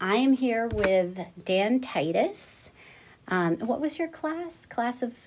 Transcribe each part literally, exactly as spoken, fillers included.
I am here with Dan Titus. Um, what was your class? Class of...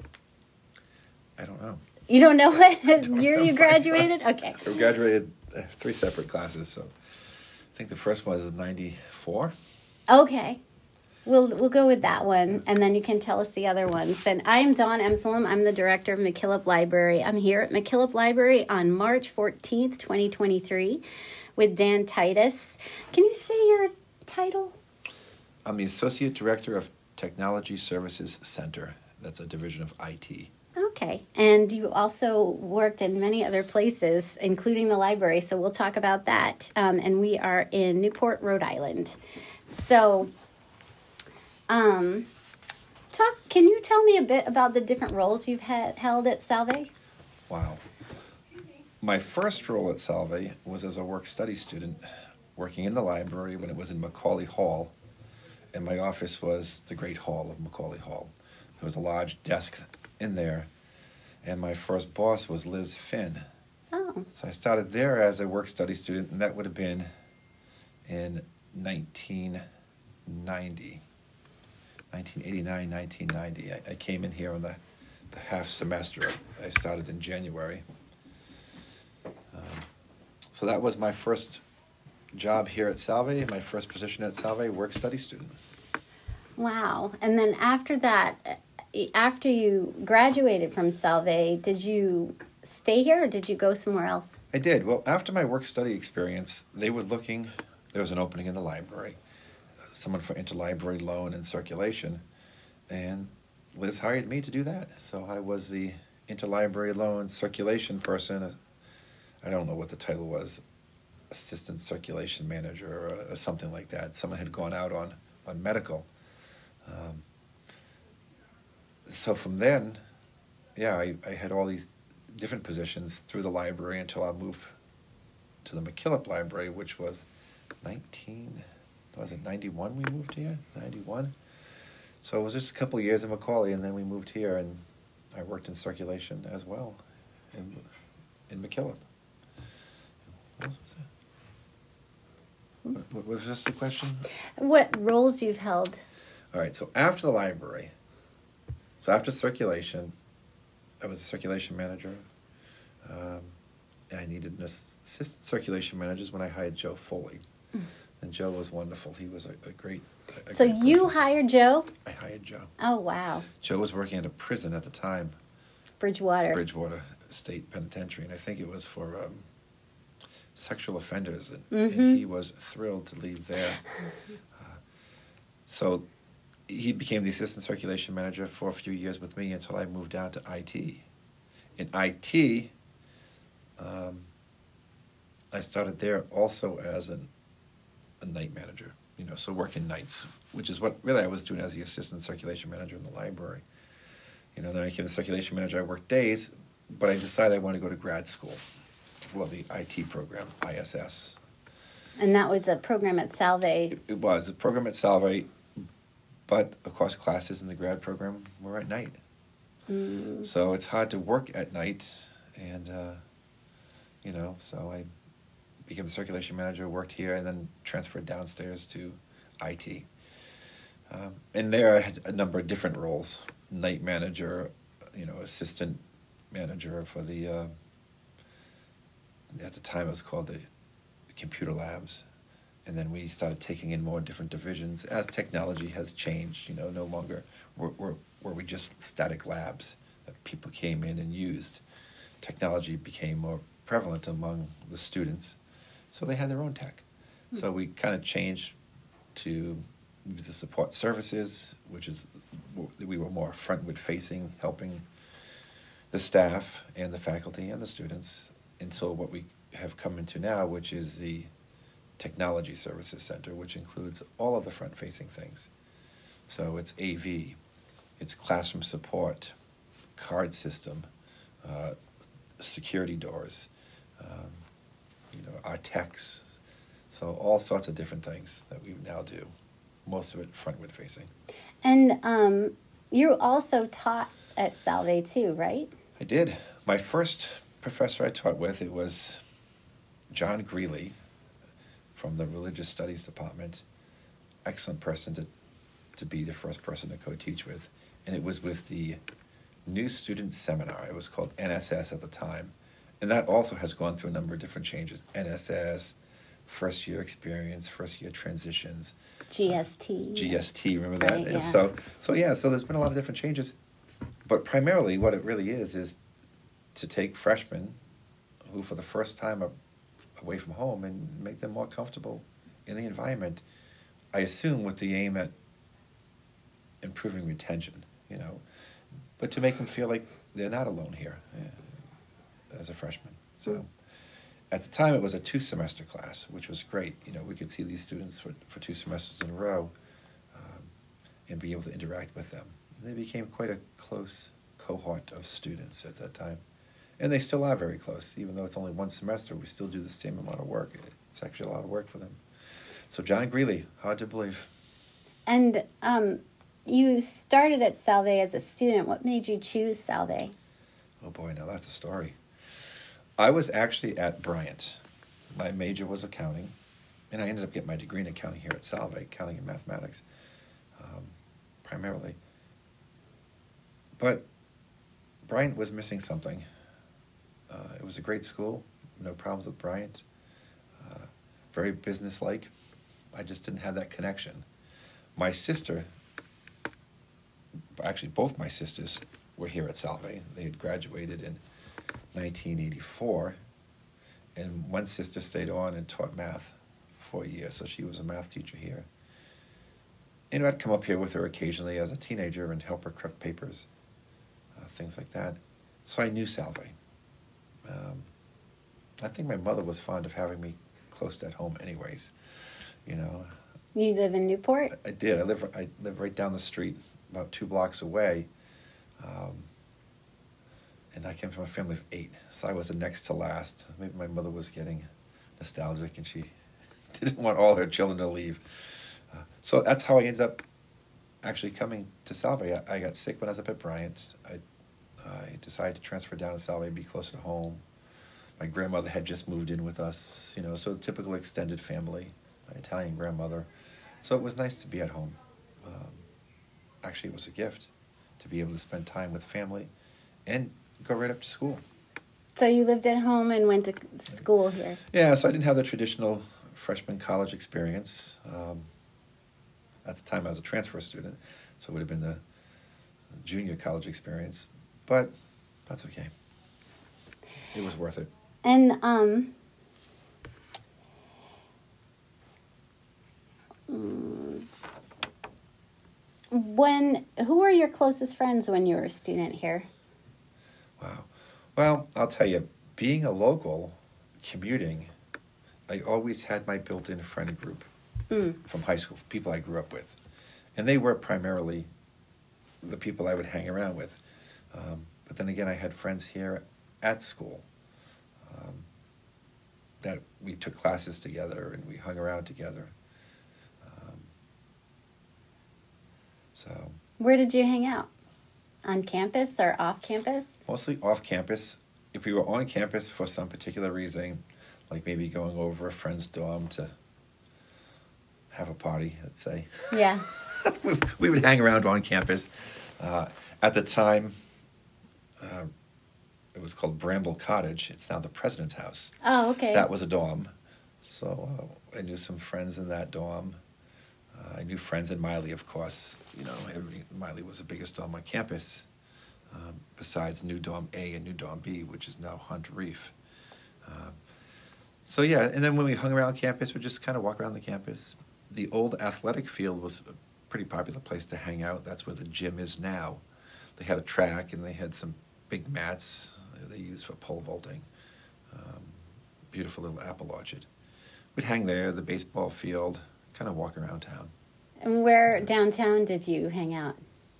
I don't know. You don't know what don't year know you graduated? Okay. I graduated uh, three separate classes, so I think the first one was ninety-four. Okay. We'll we'll go with that one, and then you can tell us the other ones. And I am Dawn Emslem. I'm the director of MacKillop Library. I'm here at MacKillop Library on March fourteenth, twenty twenty-three, with Dan Titus. Can you say your title? I'm the Associate Director of Technology Services Center. That's a division of I T. Okay. And you also worked in many other places, including the library, so we'll talk about that. Um, and we are in Newport, Rhode Island. So... Um, talk. Can you tell me a bit about the different roles you've had held at Salve? Wow. My first role at Salve was as a work-study student, working in the library when it was in Macaulay Hall, and my office was the Great Hall of Macaulay Hall. There was a large desk in there, and my first boss was Liz Finn. Oh. So I started there as a work-study student, and that would have been in nineteen ninety. nineteen eighty-nine, nineteen ninety. I, I came in here on the, the half semester. I started in January. Um, so that was my first job here at Salve, my first position at Salve, work-study student. Wow. And then after that, after you graduated from Salve, did you stay here or did you go somewhere else? I did. Well, after my work-study experience, they were looking, there was an opening in the library, someone for interlibrary loan and circulation, and Liz hired me to do that. So I was the interlibrary loan circulation person. I don't know what the title was, assistant circulation manager or, or something like that. Someone had gone out on, on medical. Um, so from then, yeah, I, I had all these different positions through the library until I moved to the MacKillop Library, which was nineteen... was it ninety-one we moved here? ninety-one? So it was just a couple of years in Macaulay, and then we moved here, and I worked in circulation as well in, in MacKillop. What was that? What, what was this the question? What roles you've held? All right, so after the library, so after circulation, I was a circulation manager, um, and I needed an assistant circulation manager when I hired Joe Foley. Mm. And Joe was wonderful. He was a, a great a So great you person. hired Joe? I hired Joe. Oh, wow. Joe was working at a prison at the time. Bridgewater. Bridgewater State Penitentiary. And I think it was for um, sexual offenders. And, mm-hmm. and he was thrilled to leave there. Uh, so he became the assistant circulation manager for a few years with me until I moved down to I T. In I T, um, I started there also as an a night manager, you know, so working nights, which is what really I was doing as the assistant circulation manager in the library. You know, then I became the circulation manager, I worked days, but I decided I wanted to go to grad school for the I T program, I S S. And that was a program at Salve? It, it was a program at Salve, but of course classes in the grad program were at night. Mm. So it's hard to work at night, and, uh, you know, so I became the circulation manager, worked here, and then transferred downstairs to I T. Um, and there I had a number of different roles: night manager, you know, assistant manager for the. Uh, at the time, it was called the computer labs, and then we started taking in more different divisions as technology has changed. You know, no longer were were, were we just static labs that people came in and used. Technology became more prevalent among the students. So they had their own tech. Mm-hmm. So we kind of changed to use the support services, which is, we were more frontward facing, helping the staff and the faculty and the students, until what we have come into now, which is the Technology Services Center, which includes all of the front-facing things. So it's A V, it's classroom support, card system, uh, security doors, um, you know, our techs, so all sorts of different things that we now do, most of it frontward facing. And um, you also taught at Salve too, right? I did. My first professor I taught with, it was John Greeley from the Religious Studies Department, excellent person to, to be the first person to co-teach with. And it was with the New Student Seminar. It was called N S S at the time. And that also has gone through a number of different changes. N S S, first year experience, first year transitions. G S T. Uh, G S T, remember that? Right, And yeah. So, so yeah, so there's been a lot of different changes. But primarily what it really is, is to take freshmen who for the first time are away from home and make them more comfortable in the environment. I assume with the aim at improving retention, you know, but to make them feel like they're not alone here uh, as a freshman. So mm. at the time it was a two-semester class, which was great. You know, we could see these students for, for two semesters in a row um, and be able to interact with them. They became quite a close cohort of students at that time. And they still are very close. Even though it's only one semester, we still do the same amount of work. It's actually a lot of work for them. So John Greeley, hard to believe. And um, you started at Salve as a student. What made you choose Salve? Oh boy, now that's a story. I was actually at Bryant. My major was accounting, and I ended up getting my degree in accounting here at Salve, accounting and mathematics, um, primarily. But Bryant was missing something. Uh, it was a great school, no problems with Bryant, uh, very businesslike. I just didn't have that connection. My sister, actually both my sisters were here at Salve. They had graduated in nineteen eighty-four, and one sister stayed on and taught math for a year, so she was a math teacher here. And I'd come up here with her occasionally as a teenager and help her correct papers, uh, things like that. So I knew Salve. Um, I think my mother was fond of having me close to at home anyways, you know. You live in Newport? I, I did. I live I live right down the street, about two blocks away. Um, and I came from a family of eight, so I was the next to last. Maybe my mother was getting nostalgic and she didn't want all her children to leave. Uh, so that's how I ended up actually coming to Salve. I, I got sick when I was up at Bryant. I I decided to transfer down to Salve and be closer to home. My grandmother had just moved in with us, you know, so typical extended family, my Italian grandmother. So it was nice to be at home. Um, actually, it was a gift to be able to spend time with family and go right up to school. So you lived at home and went to school here? Yeah, so I didn't have the traditional freshman college experience. Um, at the time, I was a transfer student, so it would have been the junior college experience. But that's okay. It was worth it. And um, when who were your closest friends when you were a student here? Wow. Well, I'll tell you, being a local, commuting, I always had my built-in friend group mm. from high school, people I grew up with. And they were primarily the people I would hang around with. Um, but then again, I had friends here at school um, that we took classes together and we hung around together. Um, so. Where did you hang out? On campus or off campus? Mostly off campus. If we were on campus for some particular reason, like maybe going over a friend's dorm to have a party, let's say. Yeah. we, we would hang around on campus. Uh, at the time, uh, it was called Bramble Cottage. It's now the President's House. Oh, okay. That was a dorm. So uh, I knew some friends in that dorm. Uh, I knew friends in Miley, of course. You know, every, Miley was the biggest dorm on campus, um, besides New Dorm A and New Dorm B, which is now Hunt Reef. Um, so yeah, and then when we hung around campus, we'd just kind of walk around the campus. The old athletic field was a pretty popular place to hang out. That's where the gym is now. They had a track and they had some big mats they used for pole vaulting. Um, beautiful little apple orchard. We'd hang there, the baseball field, kind of walk around town. And where downtown did you hang out?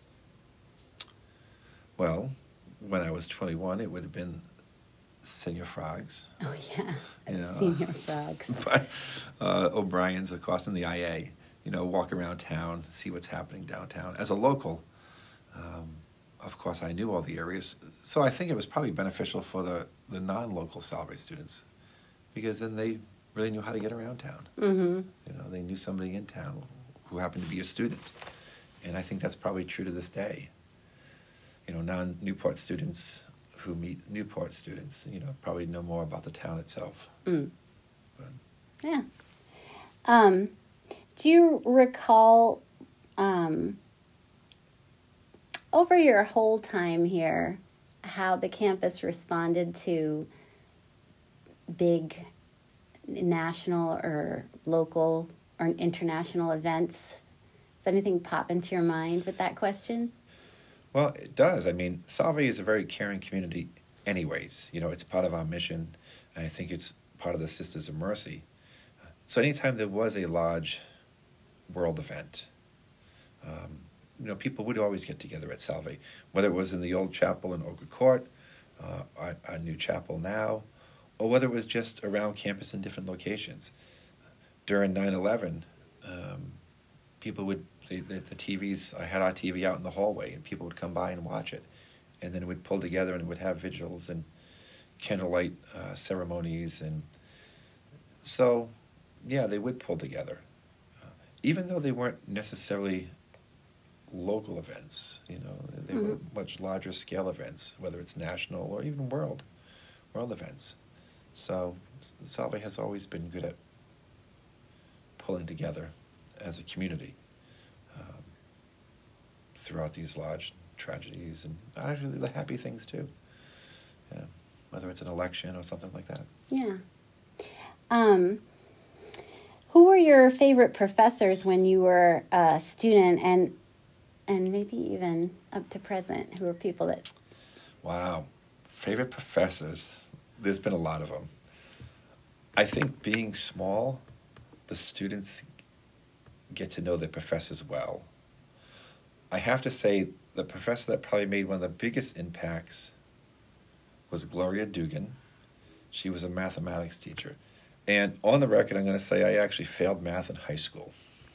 Well, when I was twenty-one, it would have been Senior Frogs. Oh, yeah. You know, Senior Frogs. But uh, O'Brien's, of course, in the I A. You know, walk around town, see what's happening downtown. As a local, um, of course, I knew all the areas. So I think it was probably beneficial for the, the non-local Salve students because then they really knew how to get around town. Mm-hmm. You know, they knew somebody in town who happen to be a student. And I think that's probably true to this day. You know, non-Newport students who meet Newport students, you know, probably know more about the town itself. Mm. But, yeah. Um, do you recall, um, over your whole time here, how the campus responded to big national or local or international events? Does anything pop into your mind with that question? Well, it does. I mean, Salve is a very caring community anyways. You know, it's part of our mission, and I think it's part of the Sisters of Mercy. So anytime there was a large world event, um, you know, people would always get together at Salve, whether it was in the old chapel in Oakwood Court, uh, our, our new chapel now, or whether it was just around campus in different locations. During nine eleven, um, people would, the, the, the T Vs, I had our T V out in the hallway, and people would come by and watch it. And then it would pull together and it would have vigils and candlelight uh, ceremonies. And so, yeah, they would pull together. Uh, even though they weren't necessarily local events, you know, they mm-hmm. were much larger scale events, whether it's national or even world, world events. So Salve has always been good at pulling together as a community um, throughout these large tragedies and actually the happy things too. Yeah, whether it's an election or something like that. Yeah. Um, who were your favorite professors when you were a student, and and maybe even up to present? Who are people that? Wow, favorite professors. There's been a lot of them. I think being small, the students get to know their professors well. I have to say the professor that probably made one of the biggest impacts was Gloria Dugan. She was a mathematics teacher. And on the record, I'm going to say I actually failed math in high school.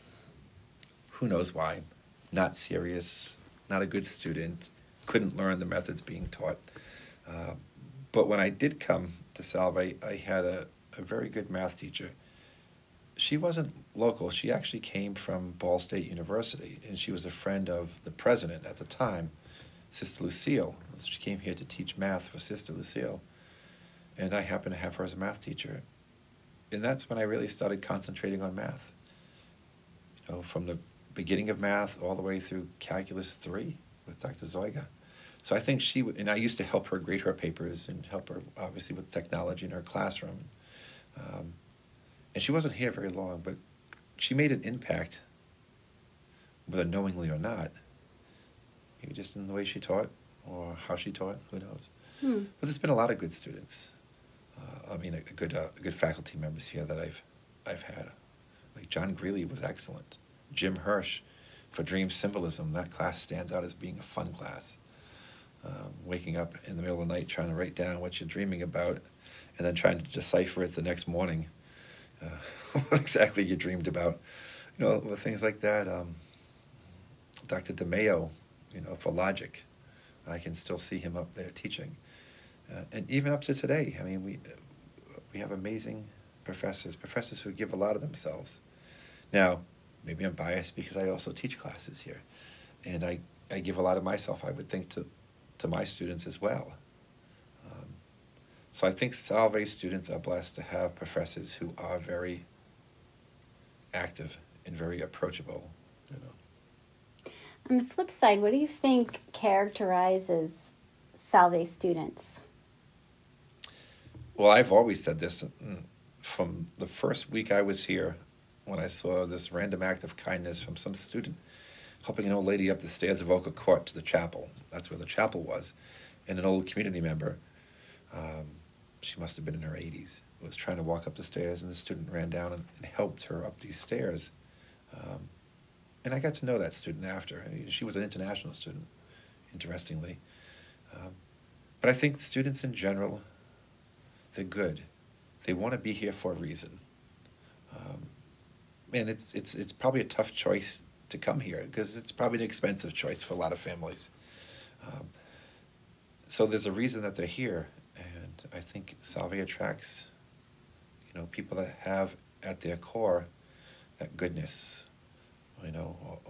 Who knows why? Not serious, not a good student, couldn't learn the methods being taught. Uh, but when I did come to Salve, I, I had a, a very good math teacher. She wasn't local. She actually came from Ball State University, and she was a friend of the president at the time, Sister Lucille. She came here to teach math for Sister Lucille, and I happened to have her as a math teacher. And that's when I really started concentrating on math. You know, from the beginning of math all the way through Calculus three with Doctor Zoiga. So I think she, and I used to help her grade her papers and help her, obviously, with technology in her classroom. Um, and she wasn't here very long, but she made an impact, whether knowingly or not, maybe just in the way she taught or how she taught, who knows. Hmm. But there's been a lot of good students. Uh, I mean, a, a good uh, good faculty members here that I've I've had. Like John Greeley was excellent. Jim Hirsch, for dream symbolism, that class stands out as being a fun class. Um, waking up in the middle of the night trying to write down what you're dreaming about and then trying to decipher it the next morning, uh, what exactly you dreamed about. You know, things like that. Um, Doctor DeMayo, you know, for logic. I can still see him up there teaching. Uh, and even up to today, I mean, we we have amazing professors, professors who give a lot of themselves. Now, maybe I'm biased because I also teach classes here. And I, I give a lot of myself, I would think, to, to my students as well. Um, so I think Salve students are blessed to have professors who are very active and very approachable, you know. On the flip side, what do you think characterizes Salve students? Well, I've always said this from the first week I was here, when I saw this random act of kindness from some student helping an old lady up the stairs of Oakwood Court to the chapel. That's where the chapel was. And an old community member, um, she must have been in her eighties, was trying to walk up the stairs, and the student ran down and, and helped her up these stairs. Um, and I got to know that student after. I mean, she was an international student, interestingly. Um, but I think students in general, they're good. They want to be here for a reason. Um, and it's it's it's probably a tough choice to come here because it's probably an expensive choice for a lot of families. Um, so there's a reason that they're here, and I think Salve attracts, you know, people that have at their core that goodness, you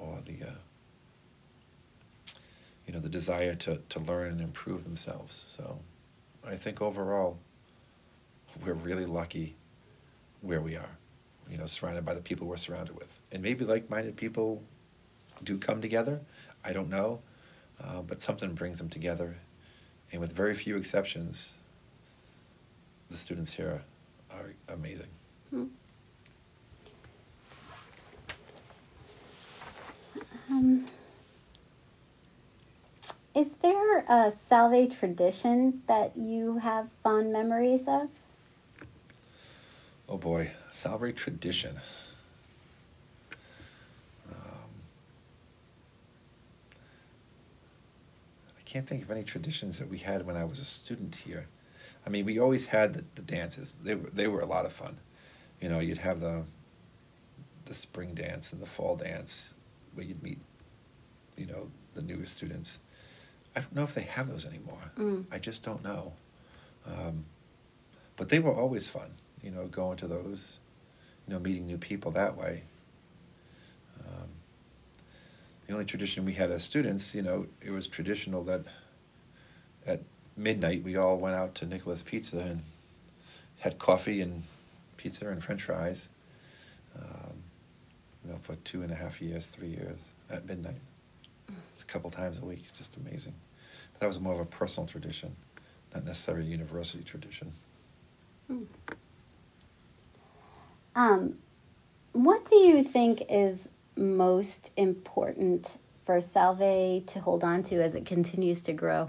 or the, uh, you know, the desire to, to learn and improve themselves. So I think overall, we're really lucky where we are, you know, surrounded by the people we're surrounded with. And maybe like-minded people do come together. I don't know. Uh, but something brings them together. And with very few exceptions, the students here are amazing. Hmm. Um, is there a Salve tradition that you have fond memories of? Oh boy, Salve tradition. I can't think of any traditions that we had when I was a student here. I mean, we always had the, the dances. They were they were a lot of fun. You know, you'd have the the spring dance and the fall dance where you'd meet, you know, the newer students. I don't know if they have those anymore. Mm. I just don't know. Um, but they were always fun. You know, going to those, you know, meeting new people that way. Um, The only tradition we had as students, you know, it was traditional that at midnight we all went out to Nicholas Pizza and had coffee and pizza and French fries, um, you know, for two and a half years, three years at midnight. A couple times a week. It's just amazing. But that was more of a personal tradition, not necessarily a university tradition. Hmm. Um, what do you think is most important for Salve to hold on to as it continues to grow?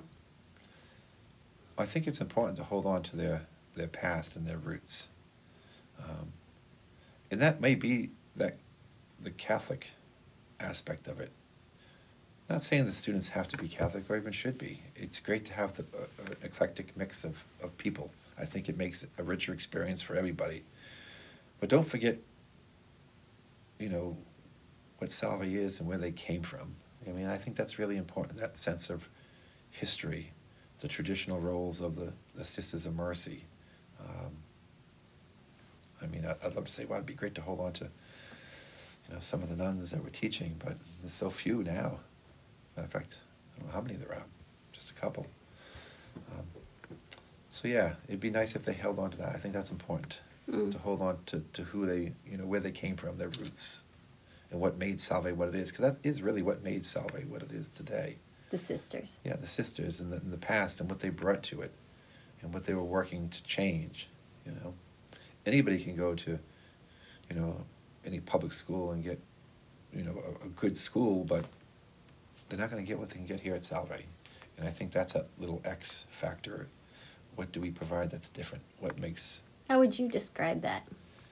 I think it's important to hold on to their, their past and their roots. Um, and that may be that the Catholic aspect of it. Not saying the students have to be Catholic or even should be. It's great to have the, uh, an eclectic mix of, of people. I think it makes a richer experience for everybody. But don't forget, you know, what Salve is and where they came from. I mean, I think that's really important, that sense of history, the traditional roles of the, the Sisters of Mercy. Um, I mean, I, I'd love to say, well, it'd be great to hold on to, you know, some of the nuns that were teaching, but there's so few now. Matter of fact, I don't know how many there are, just a couple. Um, so yeah, it'd be nice if they held on to that. I think that's important, mm. to hold on to, to who they, you know, where they came from, their roots, and what made Salve what it is, because that is really what made Salve what it is today. The sisters. Yeah, the sisters in the, in the past and what they brought to it, and what they were working to change. You know, anybody can go to, you know, any public school and get, you know, a, a good school, but they're not going to get what they can get here at Salve. And I think that's a little X factor. What do we provide that's different? What makes... How would you describe that?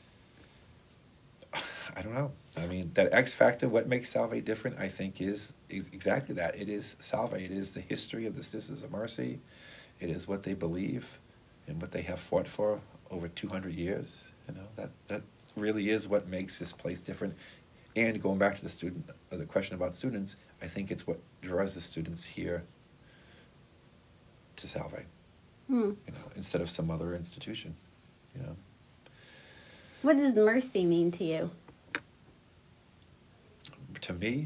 I don't know. I mean, that X factor, what makes Salve different, I think, is, is exactly that. It is Salve. It is the history of the Sisters of Mercy. It is what they believe and what they have fought for over two hundred years. You know, that, that really is what makes this place different. And going back to the student, uh, the question about students, I think it's what draws the students here to Salve, hmm. you know, instead of some other institution, you know. What does mercy mean to you? To me,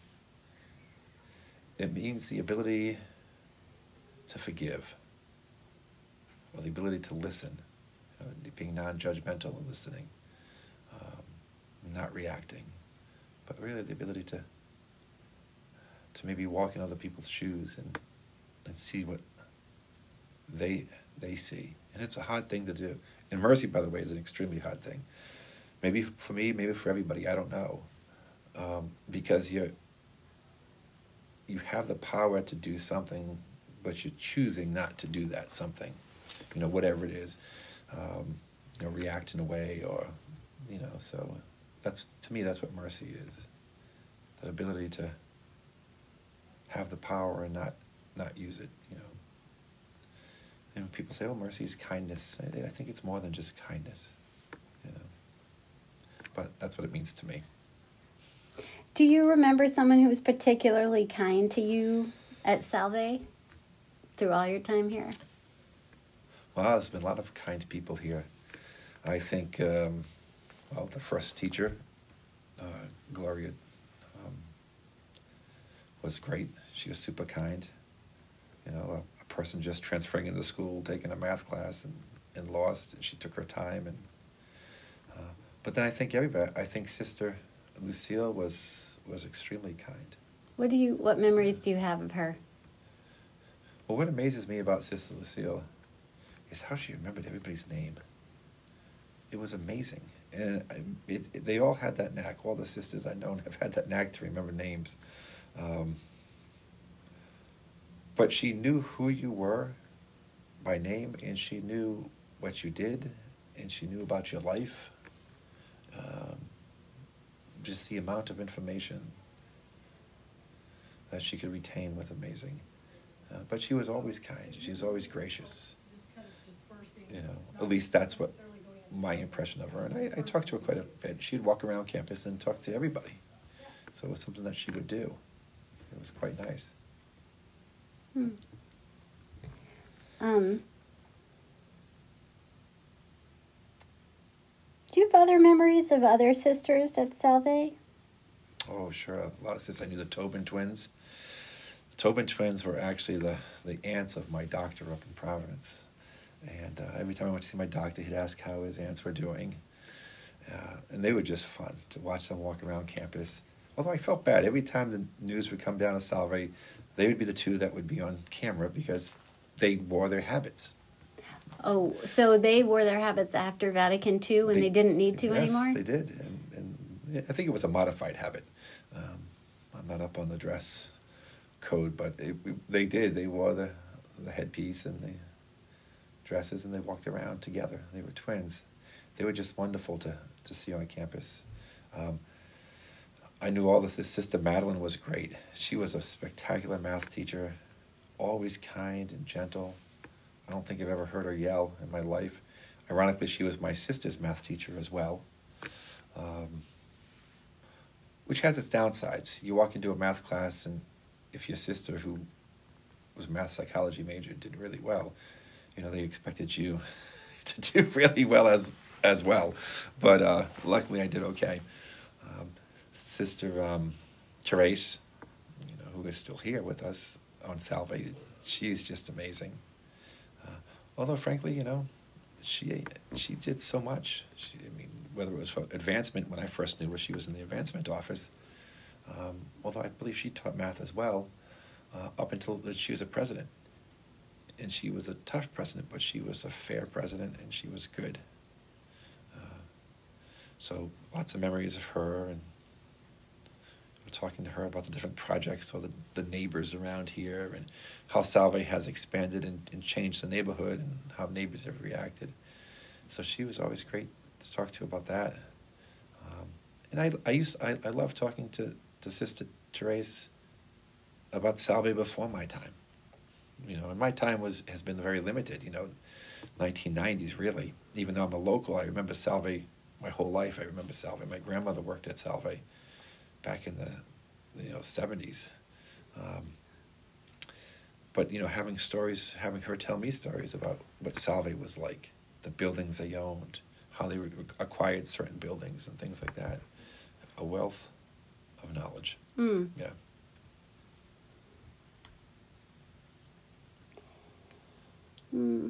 it means the ability to forgive, or the ability to listen, you know, being non-judgmental and listening, um, not reacting, but really the ability to to maybe walk in other people's shoes and and see what they they see. And it's a hard thing to do. And mercy, by the way, is an extremely hard thing. Maybe for me, maybe for everybody, I don't know. Um, because you you have the power to do something, but you're choosing not to do that something, you know, whatever it is, um, you know, react in a way, or, you know, so that's, to me, that's what mercy is. That ability to have the power and not, not use it, you know. And when people say, oh, mercy is kindness, I, I think it's more than just kindness, you know. But that's what it means to me. Do you remember someone who was particularly kind to you at Salve through all your time here? Well, there's been a lot of kind people here. I think, um, well, the first teacher, uh, Gloria um, was great. She was super kind. You know, a, a person just transferring into school, taking a math class, and, and lost. She took her time, and uh, but then I think everybody. I think Sister Lucille was was extremely kind. What do you? What memories do you have of her? Well, what amazes me about Sister Lucille is how she remembered everybody's name. It was amazing, and it, it, they all had that knack. All the sisters I've known have had that knack to remember names. Um, but she knew who you were by name, and she knew what you did, and she knew about your life. Um, just the amount of information that she could retain was amazing. Uh, but she was always kind. She was always gracious. You know, at least that's what my impression of her. And I, I talked to her quite a bit. She'd walk around campus and talk to everybody. So it was something that she would do. It was quite nice. Hmm. Um, do you have other memories of other sisters at Salve? Oh, sure. A lot of sisters. I knew the Tobin twins. The Tobin twins were actually the, the aunts of my doctor up in Providence. And uh, every time I went to see my doctor, he'd ask how his aunts were doing. Uh, and they were just fun to watch them walk around campus. Although I felt bad. Every time the news would come down to Salve, they would be the two that would be on camera because they wore their habits. Oh, so they wore their habits after Vatican Two when they, they didn't need to yes, anymore? Yes, they did. And, and I think it was a modified habit. Um, I'm not up on the dress code, but it, they did. They wore the, the headpiece and the dresses, and they walked around together. They were twins. They were just wonderful to, to see on campus. Um, I knew all this. His sister Madeline was great. She was a spectacular math teacher, always kind and gentle. I don't think I've ever heard her yell in my life. Ironically, she was my sister's math teacher as well, um, which has its downsides. You walk into a math class, and if your sister, who was a math psychology major, did really well, you know, they expected you to do really well as as well. But uh, luckily, I did okay. Um, Sister um, Therese, you know, who is still here with us on Salve, she's just amazing. Uh, although, frankly, you know, she she did so much. She, I mean, whether it was for advancement, when I first knew her, she was in the advancement office. Um, although I believe she taught math as well, uh, up until she was a president. And she was a tough president, but she was a fair president, and she was good. Uh, so lots of memories of her, and talking to her about the different projects or the, the neighbors around here, and how Salve has expanded and, and changed the neighborhood, and how neighbors have reacted. So she was always great to talk to about that. Um, and I I used I, I love talking to, to Sister Therese about Salve before my time. You know, and my time was has been very limited, you know, nineteen nineties really. Even though I'm a local, I remember Salve my whole life. I remember Salve. My grandmother worked at Salve back in the, you know, seventies. Um, but, you know, having stories, having her tell me stories about what Salve was like, the buildings they owned, how they re- acquired certain buildings and things like that. A wealth of knowledge. Mm. Yeah. Hmm.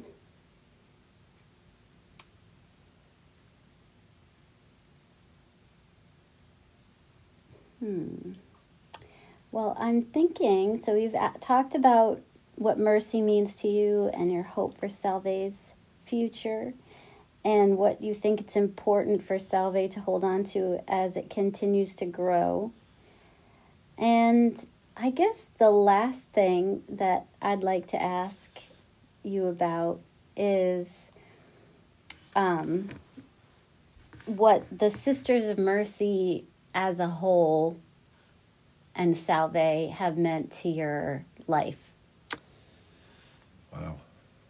Hmm. Well, I'm thinking, so we've a- talked about what mercy means to you and your hope for Salve's future, and what you think it's important for Salve to hold on to as it continues to grow. And I guess the last thing that I'd like to ask you about is um, what the Sisters of Mercy as a whole and Salve have meant to your life. Wow.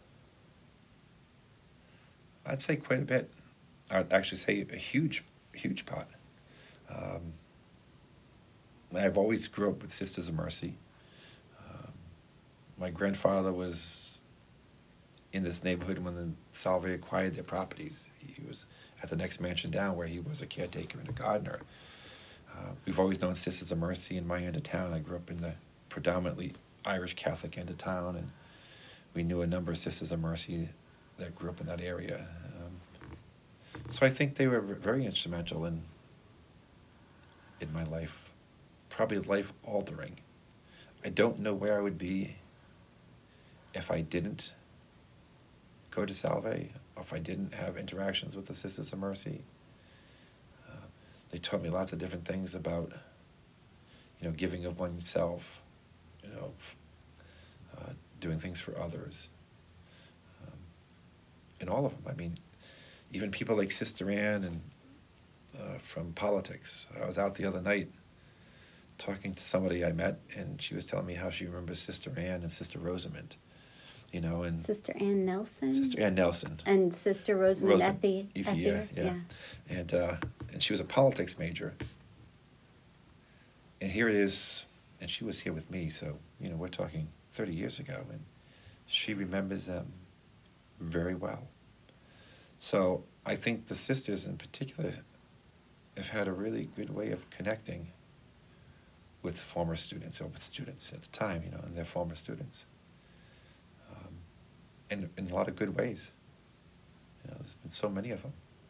I'd say quite a bit. I'd actually say a huge, huge part. Um, I've always grew up with Sisters of Mercy. Um, my grandfather was in this neighborhood when the Salve acquired their properties. He was at the next mansion down where he was a caretaker and a gardener. Uh, we've always known Sisters of Mercy in my end of town. I grew up in the predominantly Irish Catholic end of town, and we knew a number of Sisters of Mercy that grew up in that area. Um, so I think they were very instrumental in in my life, probably life altering. I don't know where I would be if I didn't go to Salve, or if I didn't have interactions with the Sisters of Mercy. Uh, they taught me lots of different things about, you know, giving of oneself, you know, uh, doing things for others. Um, and all of them. I mean, even people like Sister Ann and uh, from politics. I was out the other night talking to somebody I met, and she was telling me how she remembers Sister Ann and Sister Rosamond. You know, and Sister Ann Nelson. Sister Ann Nelson. And Sister Rosamond Ethie. Ethie, yeah, yeah. yeah. And uh, and she was a politics major. And here it is, and she was here with me, so, you know, we're talking thirty years ago, and she remembers them very well. So I think the sisters in particular have had a really good way of connecting with former students, or with students at the time, you know, and their former students. Um, and in a lot of good ways. You know, there's been so many of them.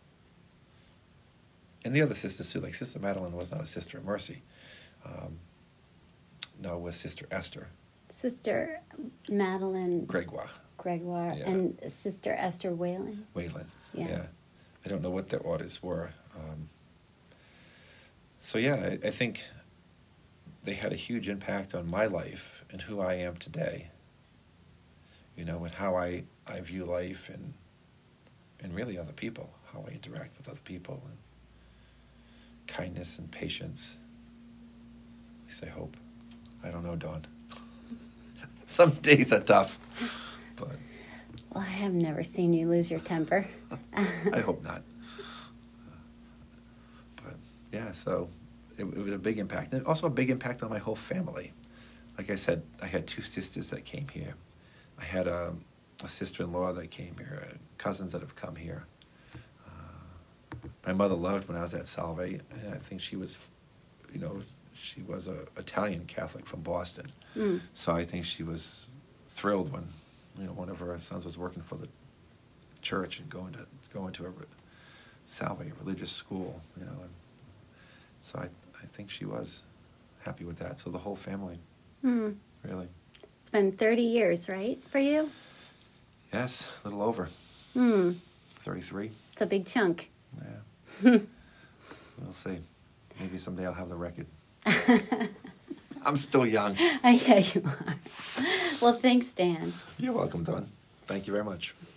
And the other sisters too, like Sister Madeline was not a Sister of Mercy. Um, no, it was Sister Esther. Sister Madeline Gregoire. Gregoire, Yeah. and Sister Esther Whalen. Whalen, yeah. yeah. I don't know what their orders were. Um, so yeah, I, I think they had a huge impact on my life and who I am today. You know, and how I, I view life, and and really other people, how I interact with other people, and kindness and patience. At least I hope. I don't know, Dawn. Some days are tough, but... Well, I have never seen you lose your temper. I hope not. But, yeah, so it, it was a big impact. And also a big impact on my whole family. Like I said, I had two sisters that came here. I had a, a sister-in-law that came here, cousins that have come here. Uh, my mother loved when I was at Salve, and I think she was, you know, she was a Italian Catholic from Boston. Mm. So I think she was thrilled when, you know, one of her sons was working for the church and going to going to a Salve, a religious school, you know. And so I I think she was happy with that. So the whole family, mm. really. It's been thirty years, right, for you? Yes, a little over. Hmm. thirty-three. It's a big chunk. Yeah. We'll see. Maybe someday I'll have the record. I'm still young. Yeah, you are. Well, thanks, Dan. You're welcome, Dawn. Thank you very much.